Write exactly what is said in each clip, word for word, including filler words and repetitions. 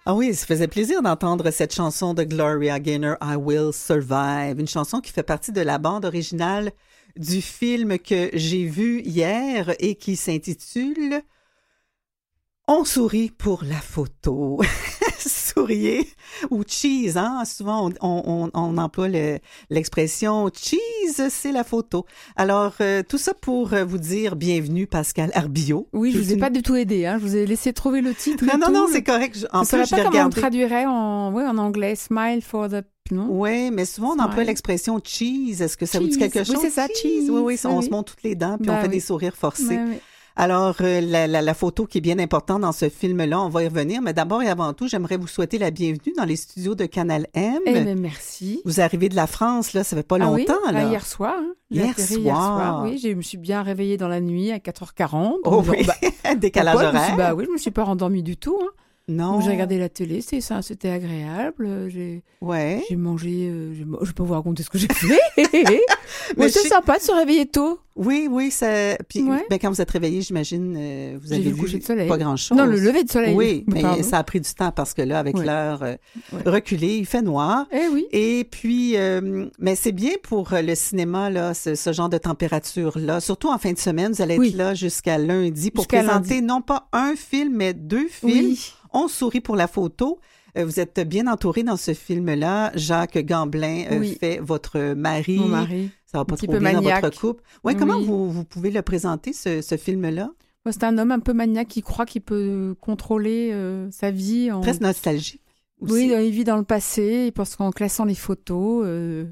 Ah oui, ça faisait plaisir d'entendre cette chanson de Gloria Gaynor, I Will Survive, une chanson qui fait partie de la bande originale du film que j'ai vu hier et qui s'intitule On sourit pour la photo. Souriez ou cheese, hein? Souvent on, on, on emploie le, l'expression cheese, c'est la photo. Alors, euh, tout ça pour vous dire bienvenue Pascal Arbillot. Oui, je vous ai une... pas du tout aidé, hein? Je vous ai laissé trouver le titre. Non, non, tout. non, c'est correct. Je, en je ne plus, savais je pas vais comment regarder. on traduirait en, ouais, en anglais, smile for the... Non? Oui, mais souvent on Smile. emploie l'expression cheese. Est-ce que ça cheese. vous dit quelque chose? Oui, c'est ça, cheese. Oui, oui, on oui. se monte toutes les dents puis bah, on fait oui. des sourires forcés. Bah, oui. Alors, euh, la, la, la photo qui est bien importante dans ce film-là, on va y revenir. Mais d'abord et avant tout, j'aimerais vous souhaiter la bienvenue dans les studios de Canal M. Eh bien, merci. Vous arrivez de la France, là, ça fait pas ah longtemps, oui? là. Ah, hier soir. Hein. Hier soir. hier soir. Oui, je me suis bien réveillée dans la nuit à quatre heures quarante. Oh oui, bah, décalage pourquoi? horaire. Je me suis, bah oui, je me suis pas rendormie du tout. Hein. Non. Donc, j'ai regardé la télé, c'est ça, c'était agréable. J'ai, ouais. j'ai mangé, euh, j'ai, je peux vous raconter ce que j'ai fait. Mais c'est je... sympa de se réveiller tôt. Oui, oui, ça. Puis, ouais. ben, quand vous êtes réveillé, j'imagine, euh, vous avez j'ai vu le coucher de soleil. Pas grand-chose. Non, le lever de soleil. Oui, mais Pardon. ça a pris du temps parce que là, avec ouais. l'heure euh, ouais. reculée, il fait noir. Eh oui. Et puis, euh, mais c'est bien pour le cinéma, là, ce, ce genre de température-là. Surtout en fin de semaine, vous allez être oui. là jusqu'à lundi pour jusqu'à présenter lundi. non pas un film, mais deux films. Oui. On sourit pour la photo. Vous êtes bien entouré dans ce film-là. Jacques Gamblin euh, oui. fait votre mari. Mon mari. Ça va pas un trop peu bien maniaque. dans votre couple. Ouais, oui, comment oui. vous, vous pouvez le présenter, ce, ce film-là? C'est un homme un peu maniaque qui croit qu'il peut contrôler euh, sa vie. En... Très nostalgique aussi. Oui, il vit dans le passé. Il pense qu'en classant les photos, euh,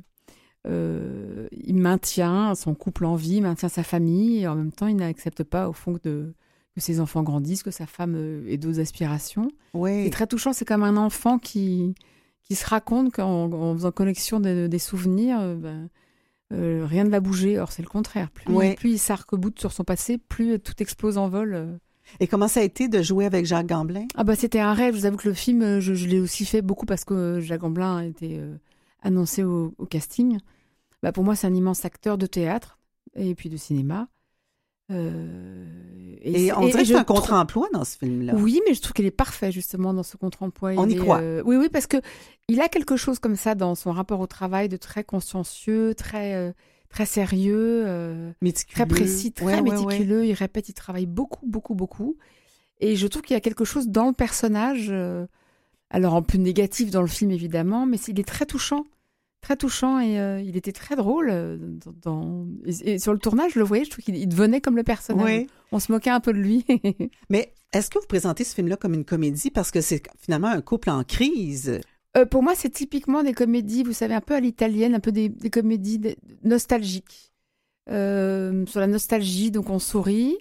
euh, il maintient son couple en vie, maintient sa famille. Et en même temps, il n'accepte pas, au fond, de... que ses enfants grandissent, que sa femme euh, ait d'autres aspirations. Oui. C'est très touchant. C'est comme un enfant qui, qui se raconte qu'en en faisant collection de, des souvenirs, euh, ben, euh, rien ne va bouger. Or, c'est le contraire. Plus, oui. plus il s'arc-boute sur son passé, plus tout explose en vol. Euh. Et comment ça a été de jouer avec Jacques Gamblin? Ah bah, c'était un rêve. Je vous avoue que le film, je, je l'ai aussi fait beaucoup parce que Jacques Gamblin a été euh, annoncé au, au casting. Bah, pour moi, c'est un immense acteur de théâtre et puis de cinéma. Euh, et, et on dirait que c'est un contre-emploi dans ce film-là. Oui, mais je trouve qu'il est parfait justement dans ce contre-emploi. On il y est, croit. Euh... Oui, oui, parce que il a quelque chose comme ça dans son rapport au travail de très consciencieux, très euh, très sérieux, euh, très précis, très ouais, méticuleux. Ouais, ouais. Il répète, il travaille beaucoup, beaucoup, beaucoup. Et je trouve qu'il y a quelque chose dans le personnage, euh, alors en plus négatif dans le film évidemment, mais il est très touchant. Très touchant et euh, il était très drôle. Euh, dans, dans... Et, et sur le tournage, je le voyais, je trouve qu'il devenait comme le personnage. Oui. On se moquait un peu de lui. Mais est-ce que vous présentez ce film-là comme une comédie parce que c'est finalement un couple en crise? euh, Pour moi, c'est typiquement des comédies, vous savez, un peu à l'italienne, un peu des, des comédies de, nostalgiques. Euh, sur la nostalgie, donc on sourit.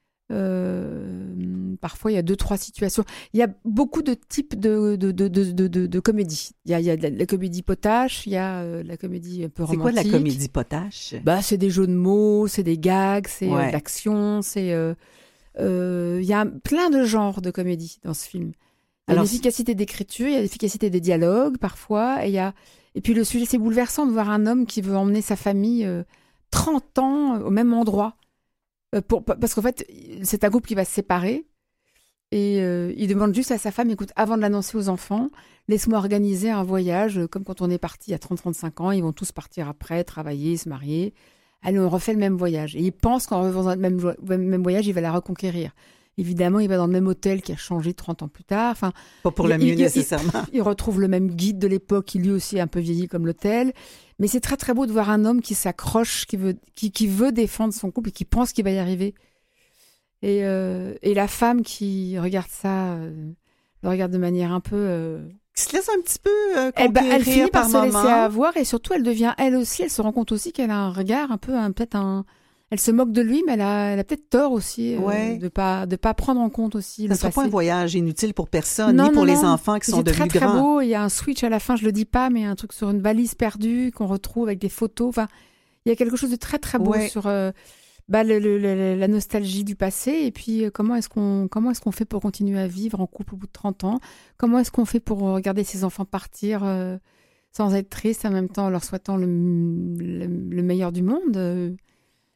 Euh, parfois, il y a deux, trois situations. Il y a beaucoup de types de, de, de, de, de, de, de comédies. Il y a, il y a de la, la comédie potache, il y a euh, la comédie un peu romantique. C'est quoi de la comédie potache? Bah, c'est des jeux de mots, c'est des gags, c'est ouais. euh, de l'action, c'est... Euh, euh, il y a plein de genres de comédies dans ce film. Il y a Alors, l'efficacité d'écriture, il y a l'efficacité des dialogues, parfois, et, il y a... et puis le sujet, c'est bouleversant de voir un homme qui veut emmener sa famille euh, trente ans au même endroit. Euh, pour, parce qu'en fait, c'est un couple qui va se séparer et euh, il demande juste à sa femme, écoute, avant de l'annoncer aux enfants, laisse-moi organiser un voyage, euh, comme quand on est parti à trente à trente-cinq ans, ils vont tous partir après, travailler, se marier. Allez, on refait le même voyage. Et il pense qu'en refaisant le même, même voyage, il va la reconquérir. Évidemment, il va dans le même hôtel qui a changé trente ans plus tard. Enfin, pas pour le il, mieux il, nécessairement. Il, il retrouve le même guide de l'époque, qui lui aussi est un peu vieilli comme l'hôtel. Mais c'est très très beau de voir un homme qui s'accroche, qui veut, qui, qui veut défendre son couple et qui pense qu'il va y arriver. Et, euh, et la femme qui regarde ça, euh, le regarde de manière un peu... Euh... Qui se laisse un petit peu euh, elle, bah, elle finit par, par se moment. laisser avoir et surtout elle devient elle aussi, elle se rend compte aussi qu'elle a un regard un peu, un, peut-être un... Elle se moque de lui, mais elle a, elle a peut-être tort aussi euh, ouais. de pas de pas prendre en compte aussi. Ça le ne sera passé. pas un voyage inutile pour personne, non, ni pour non, les non. enfants qui c'est sont devenus très, grands. très beau. Il y a un switch à la fin, je le dis pas, mais un truc sur une valise perdue qu'on retrouve avec des photos. Enfin, il y a quelque chose de très très beau ouais. sur euh, bah, le, le, le, la nostalgie du passé et puis euh, comment est-ce qu'on comment est-ce qu'on fait pour continuer à vivre en couple au bout de trente ans. Comment est-ce qu'on fait pour regarder ses enfants partir euh, sans être triste, en même temps en leur souhaitant le, le, le meilleur du monde. euh,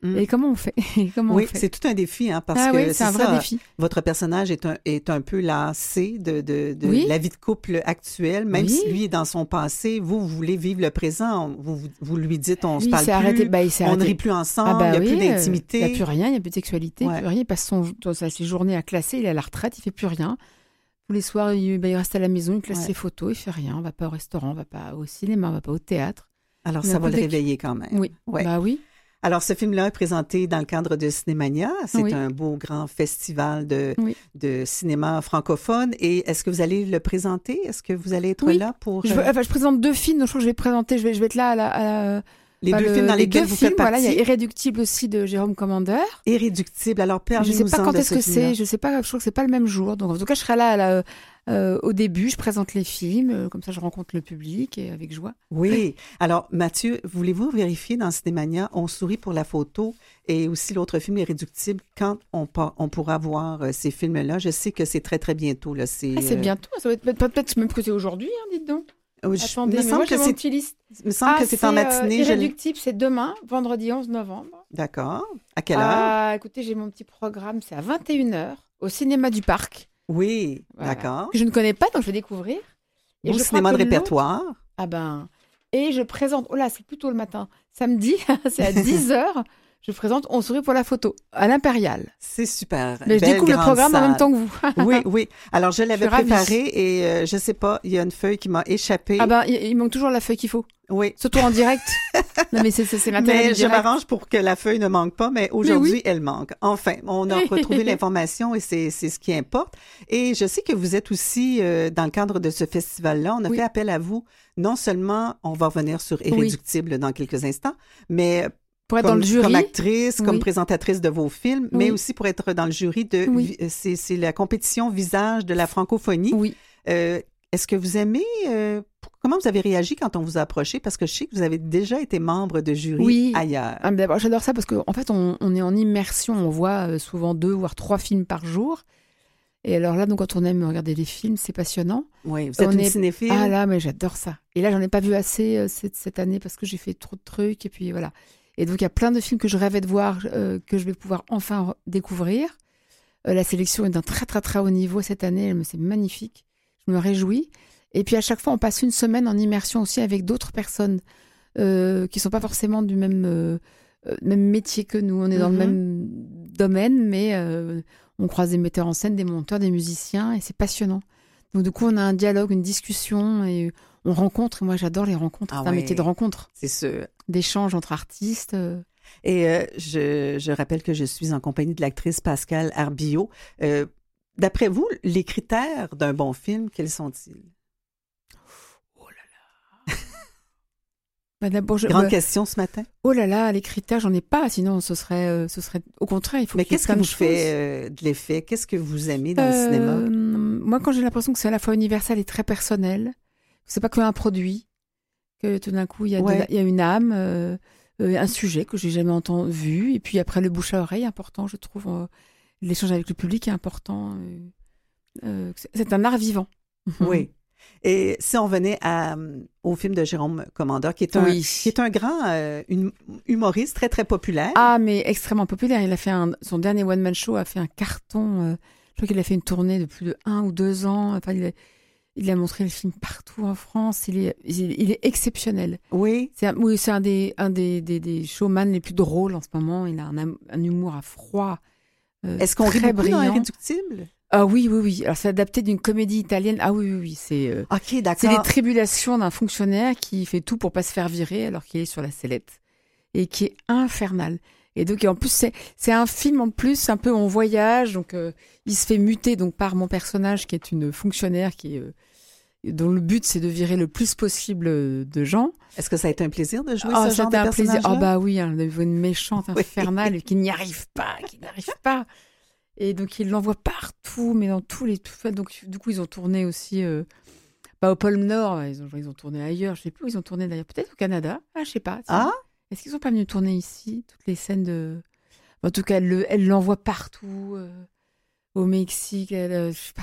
Mm. Et comment on fait? comment Oui, on fait? c'est tout un défi, hein, parce ah, que oui, c'est, c'est un ça, vrai défi. Votre personnage est un, est un peu lassé de, de, de oui. la vie de couple actuelle, même oui. si lui est dans son passé, vous, vous voulez vivre le présent, vous, vous, vous lui dites on lui, se parle plus, arrêté, bah, il on arrêté. ne rit plus ensemble, ah, bah, il n'y a oui, plus d'intimité. Il euh, n'y a plus rien, il n'y a plus de sexualité, ouais. plus rien, il passe son, ses journées à classer, il est à la retraite, il ne fait plus rien. Tous les soirs, il, bah, il reste à la maison, il classe ouais. ses photos, il ne fait rien, on ne va pas au restaurant, on ne va pas au cinéma, on ne va pas au théâtre. Alors, ça va le réveiller quand même. Oui, ouais. bah oui. Alors, ce film-là est présenté dans le cadre de Cinémania. C'est oui. un beau grand festival de, oui. de cinéma francophone. Et est-ce que vous allez le présenter? Est-ce que vous allez être oui. là pour... Je, enfin, je présente deux films, donc je crois que je vais présenter, je vais, je vais être là à la... À la... Les enfin, deux le, films dans les lesquels deux vous films, faites partie. Voilà, il y a Irréductible aussi de Jérôme Commander. Irréductible. Alors, parlez-nous-en Je ne sais pas quand de est-ce ce que film-là. c'est. Je sais pas. Je crois que c'est pas le même jour. Donc, en tout cas, je serai là à la, euh, au début. Je présente les films. Euh, comme ça, je rencontre le public et avec joie. Oui. Alors, Mathieu, voulez-vous vérifier dans Cinémania, On sourit pour la photo et aussi l'autre film Irréductible, quand on, on pourra voir euh, ces films-là? Je sais que c'est très, très bientôt. Là. C'est, ah, c'est euh... bientôt. Ça va être peut-être même que c'est aujourd'hui, hein, dites donc. Oh, Attendez, me mais semble moi, que j'ai c'est... mon petit liste. Il me semble ah, que c'est, c'est en matinée. Euh, Irréductible, je... c'est demain, vendredi onze novembre. D'accord. À quelle heure? Ah, écoutez, j'ai mon petit programme, c'est à vingt et une heures, au cinéma du Parc. Oui, voilà. d'accord. Que je ne connais pas, donc je vais découvrir. Et Beau je cinéma de répertoire. Ah ben, et je présente, oh là, c'est plutôt le matin, samedi, c'est à dix heures. Je présente On sourit pour la photo à l'Impérial. C'est super. Mais je découvre le programme salle. en même temps que vous. oui, oui. Alors, je l'avais je préparé et euh, je sais pas, il y a une feuille qui m'a échappé. Ah ben, il, il manque toujours la feuille qu'il faut. Oui. Surtout en direct. Non, mais c'est, c'est, c'est l'intérêt Mais du je direct. m'arrange pour que la feuille ne manque pas, mais aujourd'hui, mais oui. elle manque. Enfin, on a retrouvé l'information et c'est, c'est ce qui importe. Et je sais que vous êtes aussi, euh, dans le cadre de ce festival-là, on a oui. fait appel à vous. Non seulement, on va revenir sur Irréductible oui. dans quelques instants, mais... Pour être comme, dans le jury. Comme actrice, oui. comme présentatrice de vos films, oui. mais aussi pour être dans le jury de... Oui. C'est, c'est la compétition Visage de la francophonie. Oui. Euh, est-ce que vous aimez... Euh, comment vous avez réagi quand on vous a approché? Parce que je sais que vous avez déjà été membre de jury oui. ailleurs. Ah, d'abord, j'adore ça parce qu'en en fait, on, on est en immersion. On voit souvent deux, voire trois films par jour. Et alors là, donc, quand on aime regarder des films, c'est passionnant. Oui, vous êtes on une est... cinéphile. Ah là, mais j'adore ça. Et là, j'en ai pas vu assez euh, cette, cette année parce que j'ai fait trop de trucs. Et puis voilà. Et donc, il y a plein de films que je rêvais de voir, euh, que je vais pouvoir enfin re- découvrir. Euh, la sélection est d'un très, très, très haut niveau cette année. C'est magnifique. Je me réjouis. Et puis, à chaque fois, on passe une semaine en immersion aussi avec d'autres personnes euh, qui ne sont pas forcément du même, euh, même métier que nous. On est dans mm-hmm. le même domaine, mais euh, on croise des metteurs en scène, des monteurs, des musiciens, et c'est passionnant. Donc, du coup, on a un dialogue, une discussion, et on rencontre. Et moi, j'adore les rencontres. Ah c'est ouais, un métier de rencontre. C'est sûr. D'échange entre artistes. Et euh, je, je rappelle que je suis en compagnie de l'actrice Pascale Arbillot. Euh, d'après vous, les critères d'un bon film, quels sont-ils? Oh là là! bah d'abord, je, Grande bah, question ce matin. Oh là là, les critères, j'en ai pas. Sinon, ce serait, euh, ce serait au contraire. Il faut Mais qu'il y ait qu'est-ce qui vous fait euh, de l'effet? Qu'est-ce que vous aimez dans euh, le cinéma? Moi, quand j'ai l'impression que c'est à la fois universel et très personnel, c'est pas qu'un produit, que tout d'un coup, il y, ouais. y a une âme, euh, euh, un sujet que j'ai jamais entendu, vu, et puis après, le bouche à oreille est important, je trouve. Euh, l'échange avec le public est important. Euh, euh, c'est un art vivant. Oui. Et si on venait à, au film de Jérôme Commander, qui est un, oui. qui est un grand euh, humoriste très, très populaire. Ah, mais extrêmement populaire. Il a fait un, son dernier one-man show a fait un carton. Euh, je crois qu'il a fait une tournée de plus de un ou deux ans. Enfin, il a, il a montré le film partout en France. Il est, il, il est exceptionnel. Oui. C'est un, oui, c'est un des, un des, des, des showman les plus drôles en ce moment. Il a un, un humour à froid. Euh, Est-ce qu'on rit beaucoup brillant. dans Irréductible? Ah oui, oui, oui. Alors, c'est adapté d'une comédie italienne. Ah oui, oui, oui. C'est, euh, OK, d'accord. C'est les tribulations d'un fonctionnaire qui fait tout pour pas se faire virer alors qu'il est sur la sellette. Et qui est infernal. Et donc, et en plus, c'est, c'est un film en plus, un peu en voyage. Donc, euh, il se fait muter donc, par mon personnage qui est une fonctionnaire qui est, euh, dont le but, c'est de virer le plus possible de gens. Est-ce que ça a été un plaisir de jouer oh, ce genre de un personnage-là? Ah bah oui, hein, une méchante infernale oui. qui n'y arrive pas, qui n'arrive pas. Et donc, ils l'envoient partout, mais dans tous les... Donc, du coup, ils ont tourné aussi... Euh, pas au pôle Nord, ils ont, ils ont tourné ailleurs. Je ne sais plus où ils ont tourné d'ailleurs. Peut-être au Canada. Ah, je ne sais pas. Ah Est-ce qu'ils ne sont pas venus tourner ici, toutes les scènes de... En tout cas, elle, elle l'envoie partout. Euh, au Mexique, elle, euh, partout.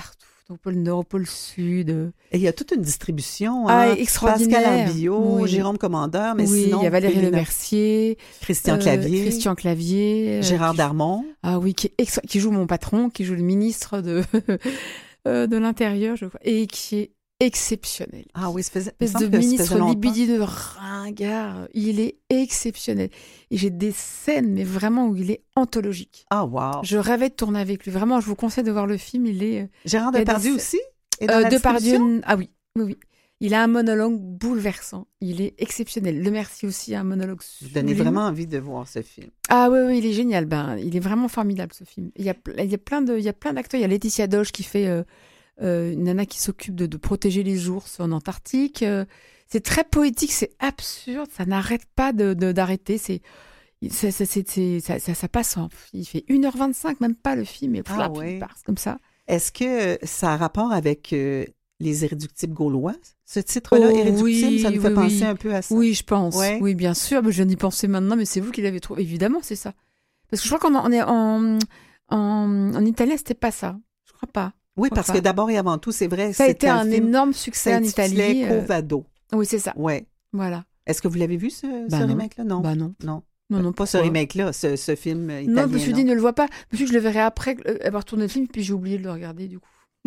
au pôle Nord, au pôle Sud. Et il y a toute une distribution. Ah, hein? extraordinaire. Pascal Arbillot, oui. Jérôme Commandeur, mais oui, sinon... il y a Valérie Péline... Lemercier. Christian euh, Clavier. Christian Clavier. Euh, Gérard qui... Darmon. Ah oui, qui, est extra... qui joue mon patron, qui joue le ministre de, de l'Intérieur, je crois, et qui est exceptionnel. Ah oui, ça faisait... Espèce de ministre libidineux ringard. Il est exceptionnel. Et j'ai des scènes, mais vraiment, où il est anthologique. Ah, wow. Je rêvais de tourner avec lui. Vraiment, je vous conseille de voir le film. Il est... Gérard Depardieu aussi? Et dans euh, la Depardieu, ah oui, oui, oui. Il a un monologue bouleversant. Il est exceptionnel. Le Merci aussi a un monologue sublime. Vous donnez vraiment envie de voir ce film. Ah oui, oui, il est génial. Ben, il est vraiment formidable, ce film. Il y a, il y a plein de, il y a plein d'acteurs. Il y a Laetitia Doge qui fait euh, euh, une nana qui s'occupe de, de protéger les ours en Antarctique. Euh, c'est très poétique, c'est absurde. Ça n'arrête pas de, de, d'arrêter. C'est, c'est, c'est, c'est, c'est ça, ça, ça passe en... Il fait une heure vingt-cinq, même pas le film. Et ah, oui. ouais. Il passe comme ça. Est-ce que ça a rapport avec... Euh... Les Irréductibles gaulois, ce titre-là, oh, Irréductible, oui, ça nous fait oui, penser oui. un peu à ça. Oui, je pense. Ouais. Oui, bien sûr. Mais je viens d'y penser maintenant, mais c'est vous qui l'avez trouvé. Évidemment, c'est ça. Parce que je crois qu'en on est en, en, en italien, c'était pas ça. Je crois pas. Oui, crois parce pas. que d'abord et avant tout, c'est vrai. Ça a été un, un énorme succès en Italie. Covado. Euh... Oui, c'est ça. Ouais. Voilà. Est-ce que vous l'avez vu, ce, bah ce non. remake-là? Non. Bah non. Non. Non, non, pas ce remake-là, ce, ce film italien. Non, je me suis dit, ne le vois pas. Je me suis dit que je le verrai après avoir tourné le film, puis j'ai oublié de le regarder, du coup.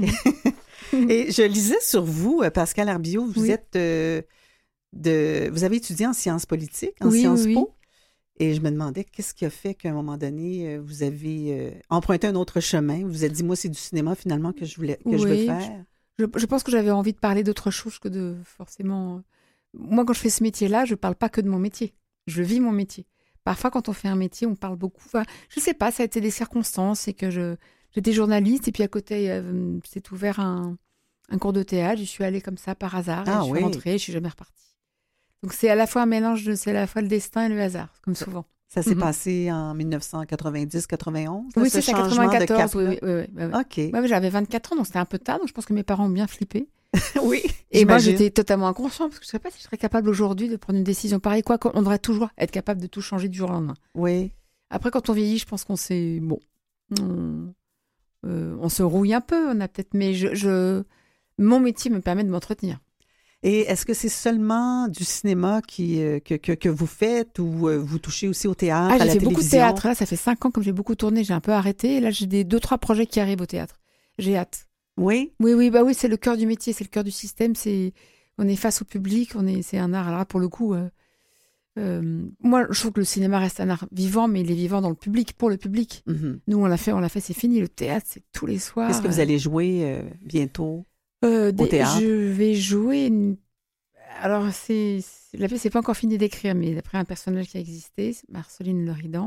Et je lisais sur vous, Pascal Arbillot, vous oui. êtes euh, de, vous avez étudié en sciences politiques, en oui, sciences oui, po, oui. Et je me demandais qu'est-ce qui a fait qu'à un moment donné, vous avez euh, emprunté un autre chemin. Vous vous êtes dit, moi, c'est du cinéma finalement que je voulais, que oui, je veux faire. Je, je pense que j'avais envie de parler d'autre chose que de forcément. Moi, quand je fais ce métier-là, je parle pas que de mon métier. Je vis mon métier. Parfois, quand on fait un métier, on parle beaucoup. Enfin, je sais pas, ça a été des circonstances, c'est que je J'étais journaliste et puis à côté, euh, s'est ouvert un, un cours de théâtre. Je suis allée comme ça par hasard. Ah, et je oui. suis rentrée, je suis jamais repartie. Donc c'est à la fois un mélange, de, c'est à la fois le destin et le hasard, comme souvent. Ça s'est mm-hmm. passé en dix-neuf cent quatre-vingt-dix quatre-vingt-onze? Oui, c'est ça, quatre-vingt-quatorze. Oui, oui, oui, oui, oui. OK. Ouais, j'avais vingt-quatre ans, donc c'était un peu tard. Donc je pense que mes parents ont bien flippé. Oui. Et j'imagine. moi, j'étais totalement inconsciente parce que je ne sais pas si je serais capable aujourd'hui de prendre une décision pareille. Quoi, on devrait toujours être capable de tout changer du jour au lendemain. Oui. Après, quand on vieillit, je pense qu'on s'est... Bon... On... Euh, on se rouille un peu, on a peut-être, mais je, je, mon métier me permet de m'entretenir. Et est-ce que c'est seulement du cinéma qui, euh, que, que, que vous faites ou euh, vous touchez aussi au théâtre, ah, à la j'ai fait télévision? beaucoup de théâtre. Là, ça fait cinq ans que j'ai beaucoup tourné, j'ai un peu arrêté. Et là, j'ai des deux, trois projets qui arrivent au théâtre. J'ai hâte. Oui? Oui, oui, bah oui, c'est le cœur du métier, c'est le cœur du système. C'est, on est face au public, on est, c'est un art. Alors là, pour le coup, euh, euh, moi, je trouve que le cinéma reste un art vivant, mais il est vivant dans le public, pour le public. Mm-hmm. Nous, on l'a fait, on l'a fait, c'est fini. Le théâtre, c'est tous les soirs. Est-ce que vous allez jouer euh, bientôt euh, au des, théâtre? Je vais jouer... Une... Alors, c'est, c'est... la pièce, c'est pas encore fini d'écrire, mais d'après un personnage qui a existé, c'est Marceline Leridan.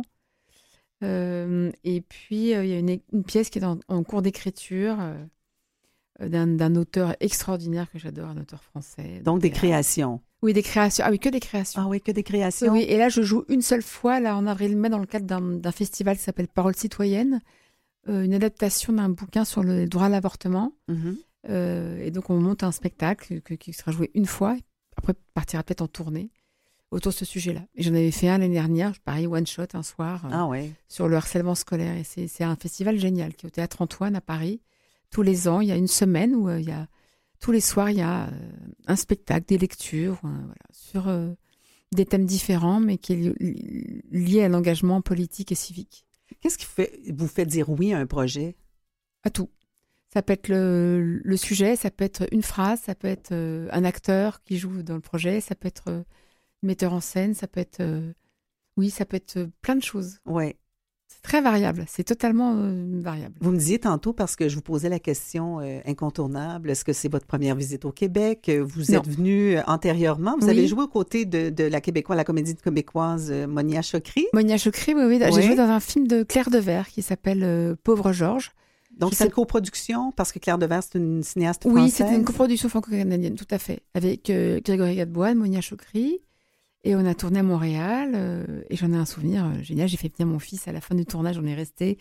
Euh, et puis, euh, il y a une, une pièce qui est en, en cours d'écriture euh, d'un, d'un auteur extraordinaire que j'adore, un auteur français. Donc, des créations. Oui, des créations. Ah oui, que des créations. Ah oui, que des créations. Oui, et là, je joue une seule fois, là, en avril-mai, dans le cadre d'un, d'un festival qui s'appelle Parole citoyenne, euh, une adaptation d'un bouquin sur le droit à l'avortement. Mm-hmm. Euh, et donc, on monte un spectacle que, qui sera joué une fois, après partira peut-être en tournée autour de ce sujet-là. Et j'en avais fait un l'année dernière, pareil, one shot, un soir, euh, ah ouais. sur le harcèlement scolaire. Et c'est, c'est un festival génial qui est au Théâtre Antoine à Paris. Tous les ans, il y a une semaine où euh, il y a, tous les soirs, il y a euh, un spectacle, des lectures, euh, voilà, sur euh, des thèmes différents, mais qui est li- lié à l'engagement politique et civique. Qu'est-ce qui fait, vous fait dire oui à un projet? À tout. Ça peut être le, le sujet, ça peut être une phrase, ça peut être euh, un acteur qui joue dans le projet, ça peut être euh, un metteur en scène, ça peut être... Euh, oui, ça peut être euh, plein de choses. Oui. C'est très variable, c'est totalement euh, variable. Vous me disiez tantôt, parce que je vous posais la question euh, incontournable, est-ce que c'est votre première visite au Québec? Vous Non. êtes venu euh, antérieurement. Vous Oui. avez joué aux côtés de, de la Québécoise, la comédie québécoise euh, Monia Chokri. Monia Chokri, oui, oui. Oui. J'ai joué dans un film de Claire Devers qui s'appelle euh, Pauvre Georges. Donc, Qui c'est une s'appelle- coproduction, parce que Claire Devers, c'est une cinéaste française. Oui, c'était une coproduction franco-canadienne, tout à fait, avec euh, Grégory Gadeboine, Monia Chokri. Et on a tourné à Montréal, euh, et j'en ai un souvenir euh, génial. J'ai fait venir mon fils à la fin du tournage, on est resté,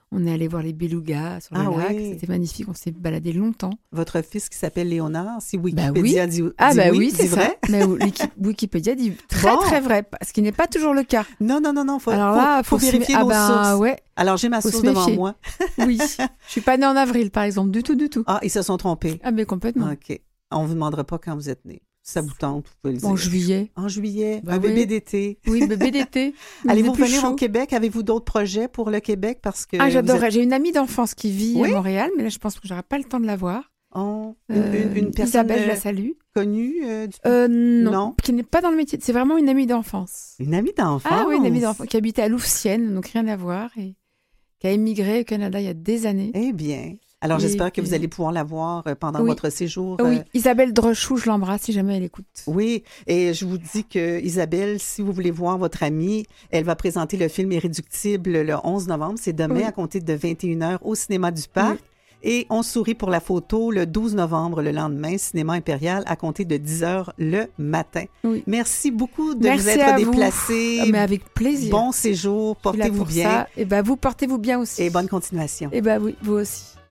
On est allé voir les belugas sur le Ah lac. oui. C'était magnifique. On s'est baladé longtemps. Votre fils qui s'appelle Léonard, si Bah Wikipédia oui. dit, dit Ah bah oui, oui, dit c'est vrai. ça. Mais Wiki- Wikipédia dit très Bon. très vrai, ce qui n'est pas toujours le cas. Non, non, non, non, faut, Alors faut, là, faut se vérifier mé- vos ah ben, sources. ouais, Alors, j'ai ma faut source se devant méfier. moi. oui. Je suis pas née en avril, par exemple, du tout, du tout. Ah, ils se sont trompés. Ah mais complètement. OK. On ne vous demandera pas quand vous êtes né. Ça vous tente, vous pouvez le dire. En juillet. En juillet, Bah un oui. bébé d'été. Oui, bébé d'été. Il Allez-vous faisait plus venir chaud. au Québec? Avez-vous d'autres projets pour le Québec? Parce que Ah, vous j'adorerais. êtes- J'ai une amie d'enfance qui vit Oui? à Montréal, mais là, je pense que j'aurai pas le temps de la voir. Oh, une, Euh, une- une personne Isabelle, je euh, la salue. connue? euh, du- Euh, non, Non. qui n'est pas dans le métier. C'est vraiment une amie d'enfance. Une amie d'enfance? Ah oui, une amie d'enfance qui habitait à Louvciennes, donc rien à voir, et qui a émigré au Canada il y a des années. Eh bien. Alors, Et j'espère que puis- vous allez pouvoir la voir euh, pendant Oui. votre séjour. Oui, euh, Isabelle Drochou, je l'embrasse si jamais elle écoute. Oui, et je vous dis que Isabelle, si vous voulez voir votre amie, elle va présenter le film Irréductible le onze novembre. C'est demain Oui. à compter de vingt et une heures au Cinéma du Parc. Oui. Et On sourit pour la photo le douze novembre, le lendemain, Cinéma Impérial, à compter de dix heures le matin. Oui. Merci beaucoup de Merci vous être à vous. déplacés. Ah, mais avec plaisir. Bon séjour, Je suis là portez-vous pour bien ça. Et ben vous portez-vous bien aussi. et bonne continuation. Et ben oui, vous aussi.